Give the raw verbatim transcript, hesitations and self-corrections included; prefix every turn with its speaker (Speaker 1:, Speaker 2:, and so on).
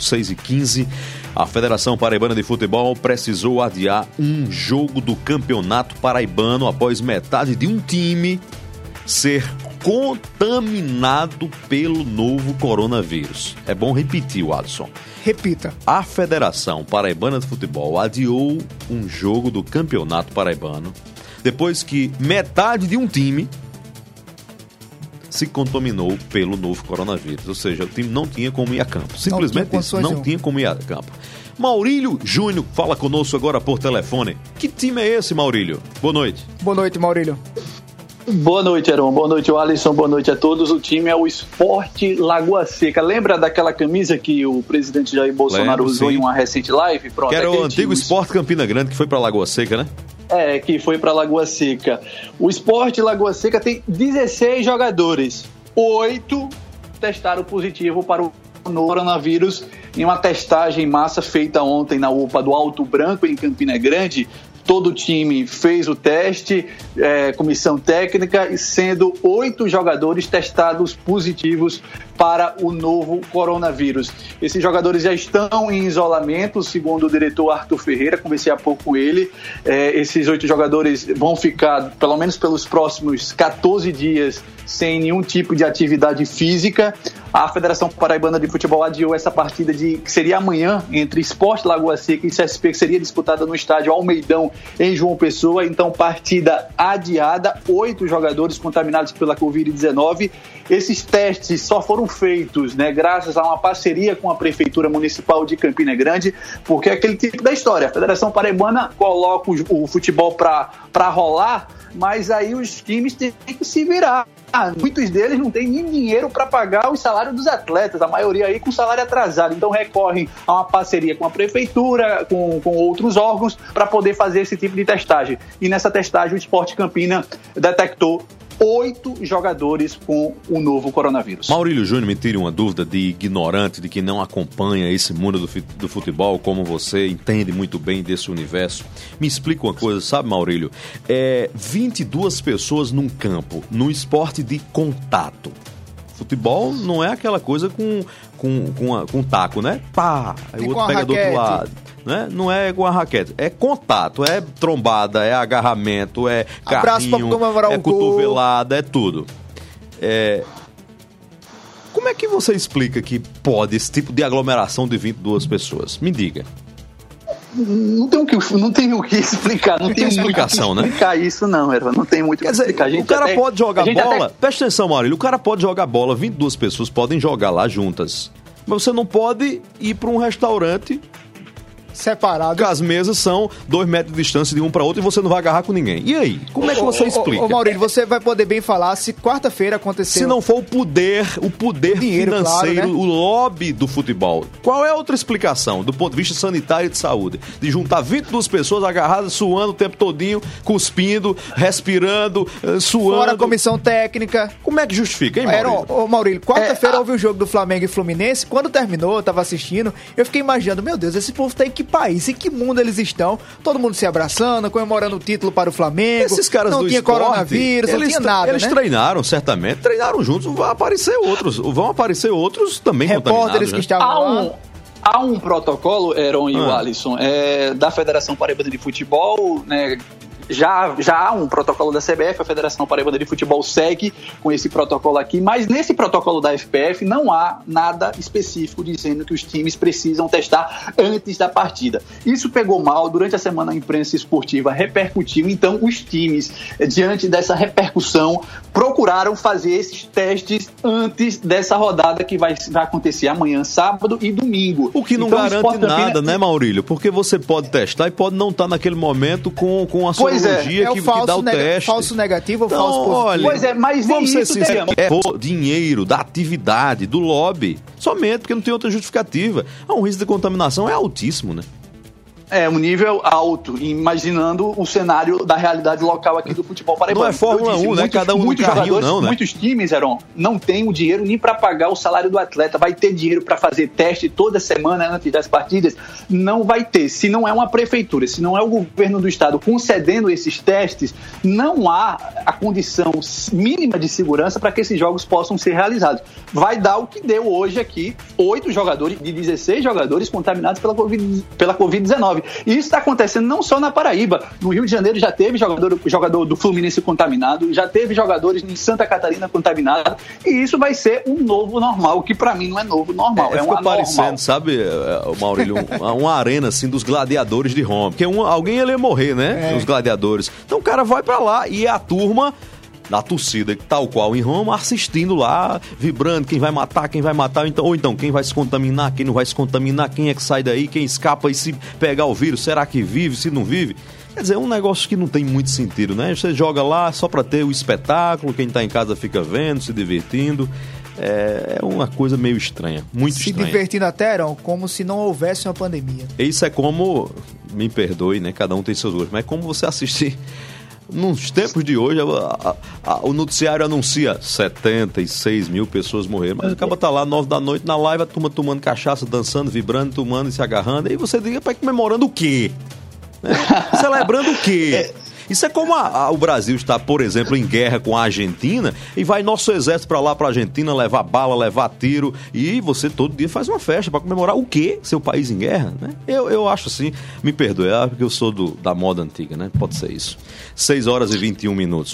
Speaker 1: seis e quinze. A Federação Paraibana de Futebol precisou adiar um jogo do Campeonato Paraibano após metade de um time ser contaminado pelo novo coronavírus. É bom repetir, Alisson.
Speaker 2: Repita.
Speaker 1: A Federação Paraibana de Futebol adiou um jogo do Campeonato Paraibano depois que metade de um time se contaminou pelo novo coronavírus. Ou seja, o time não tinha como ir a campo. Simplesmente não tinha, não tinha como ir a campo. Maurílio Júnior fala conosco agora por telefone. Que time é esse, Maurílio? Boa noite.
Speaker 2: Boa noite, Maurílio.
Speaker 3: Boa noite, Heron. Boa noite, Alisson. Boa noite a todos. O time é o Sport Lagoa Seca. Lembra daquela camisa que o presidente Jair Bolsonaro Lembro, usou sim. em uma recente live? Pronto,
Speaker 1: que era o antigo
Speaker 3: time...
Speaker 1: Sport Campina Grande, que foi para Lagoa Seca, né?
Speaker 3: É, que foi para Lagoa Seca. O Sport Lagoa Seca tem dezesseis jogadores. Oito testaram positivo para o coronavírus em uma testagem em massa feita ontem na U P A do Alto Branco, em Campina Grande. Todo o time fez o teste, é, comissão técnica, sendo oito jogadores testados positivos para o novo coronavírus. Esses jogadores já estão em isolamento, segundo o diretor Arthur Ferreira, conversei há pouco com ele. É, esses oito jogadores vão ficar, pelo menos pelos próximos catorze dias, sem nenhum tipo de atividade física. A Federação Paraibana de Futebol adiou essa partida de, que seria amanhã entre Sport Lagoa Seca e C S P, que seria disputada no estádio Almeidão, em João Pessoa. Então, partida adiada, oito jogadores contaminados pela covid dezenove. Esses testes só foram feitos, né, graças a uma parceria com a Prefeitura Municipal de Campina Grande, porque é aquele tipo da história. A Federação Paraibana coloca o, o futebol para rolar, mas aí os times têm que se virar. Ah, muitos deles não têm nem dinheiro para pagar os salários dos atletas, a maioria aí com salário atrasado. Então recorrem a uma parceria com a prefeitura, com, com outros órgãos, para poder fazer esse tipo de testagem. E nessa testagem o Sport Campina detectou oito jogadores com o novo coronavírus.
Speaker 1: Maurílio Júnior, me tire uma dúvida de ignorante, de que não acompanha esse mundo do, do futebol, como você entende muito bem desse universo. Me explica uma coisa, sabe, Maurílio? É vinte e duas pessoas num campo, no esporte de contato. Futebol não é aquela coisa com, com, com, a, com taco, né? Pá, aí o outro pega do outro lado. Né? Não é com a raquete, é contato, é trombada, é agarramento, é carrinho, é cotovelada, é tudo. É... Como é que você explica que pode esse tipo de aglomeração de vinte e duas pessoas? Me diga.
Speaker 3: Não tem o que, não tem o que explicar, não, não tem, tem explicação, né? Explicar isso não, Erva, não tem muito o que explicar.
Speaker 1: O cara até, pode jogar bola, até... presta atenção, Maurílio, o cara pode jogar bola, vinte e duas pessoas podem jogar lá juntas, mas você não pode ir para um restaurante
Speaker 2: separado.
Speaker 1: Porque as mesas são dois metros de distância de um para outro e você não vai agarrar com ninguém. E aí? Como é que você ô, explica?
Speaker 2: Ô, ô Maurílio, você vai poder bem falar se quarta-feira acontecer...
Speaker 1: Se não for o poder, o poder dinheiro, financeiro, claro, né? O lobby do futebol. Qual é a outra explicação, do ponto de vista sanitário e de saúde? De juntar vinte e duas pessoas agarradas, suando o tempo todinho, cuspindo, respirando, suando...
Speaker 2: Fora a comissão técnica.
Speaker 1: Como é que justifica, hein, Maurílio?
Speaker 2: Era, ô, Maurílio, quarta-feira é, a... houve o jogo do Flamengo e Fluminense. Quando terminou, eu tava assistindo, eu fiquei imaginando, meu Deus, esse povo tá em que país, em que mundo eles estão? Todo mundo se abraçando, comemorando o título para o Flamengo.
Speaker 1: Esses caras
Speaker 2: não
Speaker 1: do
Speaker 2: tinha
Speaker 1: esporte,
Speaker 2: coronavírus, não tinha nada,
Speaker 1: eles
Speaker 2: né?
Speaker 1: treinaram, certamente, treinaram juntos, vão aparecer outros, vão aparecer outros também
Speaker 2: repórteres que
Speaker 1: né?
Speaker 2: estavam
Speaker 3: há
Speaker 2: lá.
Speaker 3: Um, há um protocolo, Heron e ah. o Alisson, é, da Federação Paraibana de Futebol, né? Já, já há um protocolo da C B F, a Federação Paraibana de Futebol segue com esse protocolo aqui, mas nesse protocolo da F P F não há nada específico dizendo que os times precisam testar antes da partida. Isso pegou mal, durante a semana a imprensa esportiva repercutiu, então os times, diante dessa repercussão, procuraram fazer esses testes antes dessa rodada que vai, vai acontecer amanhã, sábado e domingo.
Speaker 1: O que não
Speaker 3: então,
Speaker 1: garante nada, Campina... né, Maurílio? Porque você pode testar e pode não estar naquele momento com, com a sua
Speaker 2: Pois é, é
Speaker 1: que,
Speaker 2: o falso,
Speaker 1: que dá o
Speaker 2: neg-
Speaker 1: teste.
Speaker 2: falso negativo ou
Speaker 1: então,
Speaker 2: falso positivo?
Speaker 1: Olha,
Speaker 3: pois é, mas
Speaker 1: vamos ser
Speaker 3: isso
Speaker 1: sinceros, é o dinheiro da atividade, do lobby, somente, porque não tem outra justificativa. Ah, um risco de contaminação é altíssimo, né?
Speaker 3: É, um nível alto, imaginando o cenário da realidade local aqui do futebol paraibano.
Speaker 1: Não é Fórmula um, né? Cada um no
Speaker 3: muitos
Speaker 1: carrinho,
Speaker 3: jogadores,
Speaker 1: não, né?
Speaker 3: Muitos times, Heron, não tem o dinheiro nem para pagar o salário do atleta. Vai ter dinheiro para fazer teste toda semana antes das partidas? Não vai ter. Se não é uma prefeitura, se não é o governo do estado concedendo esses testes, não há a condição mínima de segurança para que esses jogos possam ser realizados. Vai dar o que deu hoje aqui, oito jogadores, de dezesseis jogadores contaminados pela Covid, pela covid dezenove. E isso está acontecendo não só na Paraíba. No Rio de Janeiro já teve jogador, jogador do Fluminense contaminado, já teve jogadores em Santa Catarina contaminados, e isso vai ser um novo normal, que para mim não é novo normal, é, é um anormal.
Speaker 1: Parecendo, sabe, Maurílio, uma, uma arena assim dos gladiadores de Roma, porque um, alguém ia morrer, né, é. Os gladiadores. Então o cara vai para lá e a turma da torcida, tal qual em Roma, assistindo lá, vibrando, quem vai matar, quem vai matar, então, ou então quem vai se contaminar, quem não vai se contaminar, quem é que sai daí, quem escapa e se pegar o vírus, será que vive, se não vive? Quer dizer, é um negócio que não tem muito sentido, né? Você joga lá só para ter o espetáculo, quem tá em casa fica vendo, se divertindo. É uma coisa meio estranha, muito
Speaker 2: se
Speaker 1: estranha.
Speaker 2: Se divertindo até, Heron, como se não houvesse uma pandemia.
Speaker 1: Isso é como, me perdoe, né? Cada um tem seus gostos, mas é como você assistir. Nos tempos de hoje, a, a, a, o noticiário anuncia setenta e seis mil pessoas morreram, mas acaba tá lá nove da noite na live, a turma tomando cachaça, dançando, vibrando, tomando e se agarrando, e você diga, para comemorando o quê? Né? Celebrando o quê? Isso é como a, a, o Brasil está, por exemplo, em guerra com a Argentina e vai nosso exército para lá, para a Argentina, levar bala, levar tiro, e você todo dia faz uma festa para comemorar o quê? Seu país em guerra, né? Eu, eu acho assim, me perdoe, porque eu sou do, da moda antiga, né? Pode ser isso. seis horas e vinte e um minutos.